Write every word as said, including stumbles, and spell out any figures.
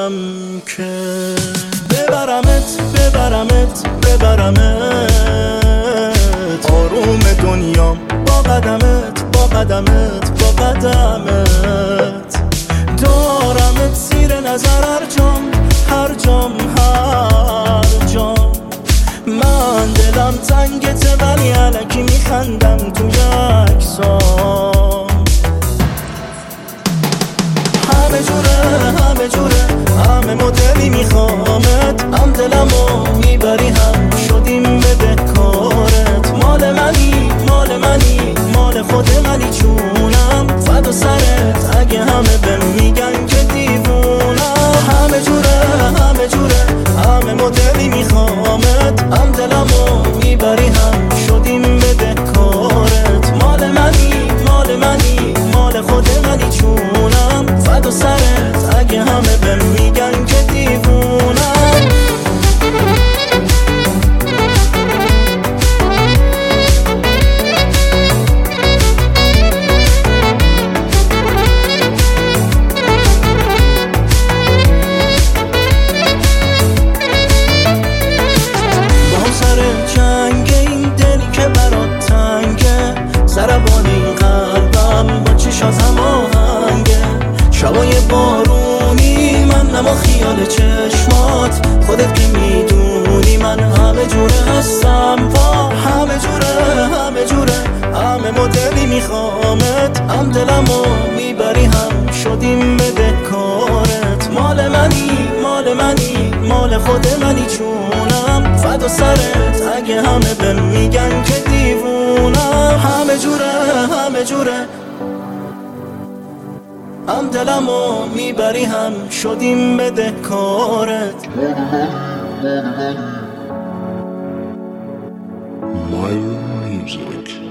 ندارم که ببرمت ببرمت ببرمت آروم دنیام با قدمت با قدمت با قدمت دارمت زیر نظر هر جام هر جام هر جام من دلم تنگته ولی الکی میخندم تو یکسام همه جوره همه جوره همه مدلی میخوامت هم دلمو میبری هم شدیم به دکارت مال منی مال منی مال خود منی چونم فدا سرت اگه همه بهم میگن که دیوونم همه جوره همه جوره همه مدلی میخوامت هم دلمو میبری هم شدیم به دکارت مال منی مال منی مال خود منی چونم فدا سرت اگه همه بهم میگن که دیوونم سربانی قلبم با چشات هماهنگه شبای بارونی من اما خیال چشمات خودت که میدونی من همه جوره هستم وا همه جوره همه جوره همه مدلی میخوامت هم دلمو میبری هم شدیم به دکارت مال منی مال منی مال خود منی چونم فدا سرت اگه همه بهم میگن که دیوونم همه جوره همه جوره هم دلمو میبری هم شدیم به دکارت My music.